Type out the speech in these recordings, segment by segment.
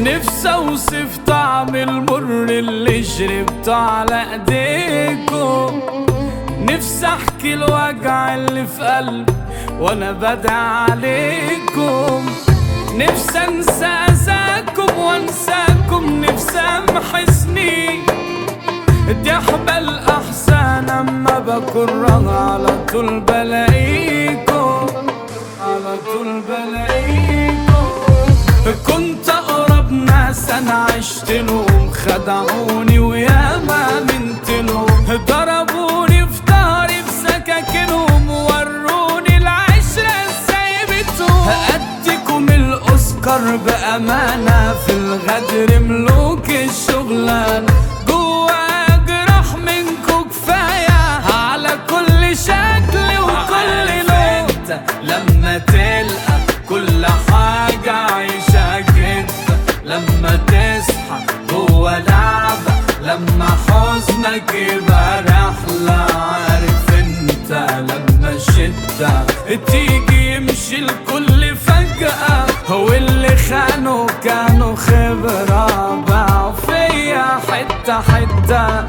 نفسي اوصف طعم المر اللي شربته على ايديكم، نفسي احكي الوجع اللي في قلبي وانا بدعي عليكم، نفسي انسى اذاكم وانساكم، نفسي امحي سنين دي احبل احسن اما بكرها على طول بلاقيكم، على طول بلاقيكم. كنت اقرب ناس انا عشت لهم، خدعوني وياما منت لهم، ضربوني في ظهري بسكاكينهم، وروني العشرة ازاي بتهم. اديكم الاوسكار بامانة في الغدر ملوك الشغلان، جوا اجرح منكم كفاية على كل شكل وكل لون. لما تلقى كل حاجة عايشة جدا، لما تصحى جوا لعبة، لما حزنك يبقى رحلة، عارف انت لما الشدة تيجي يمشي الكل فجأة، هو اللي خانوا كانوا خبرة باعوا فيا حتة حتة.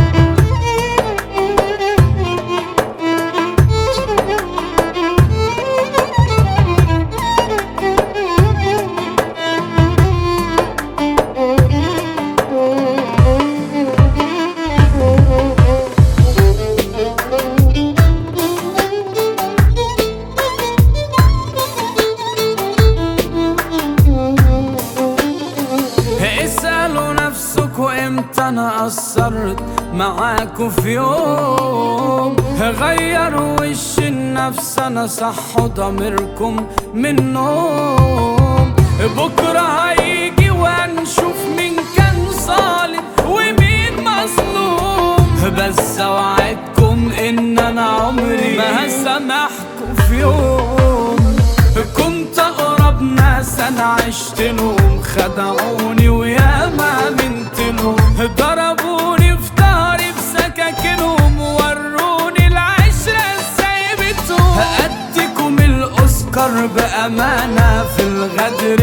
اسألوا نفسكوا امتى انا قصرت معاكوا في يوم، غيروا وش النفس انا صحوا ضميركم من النوم. بكرة هيجي وهنشوف مين كان ظالم ومين مظلوم، بس اوعدكم ان انا عمري ما هسامحكوا في يوم. كنت اقرب ناس انا عشت لهم، خدعوني وياما منت لهم، ضربوني في ظهري بسكاكينهم، وروني العشرة ازاي بتهم. اديكم الاوسكار بامانة في الغدر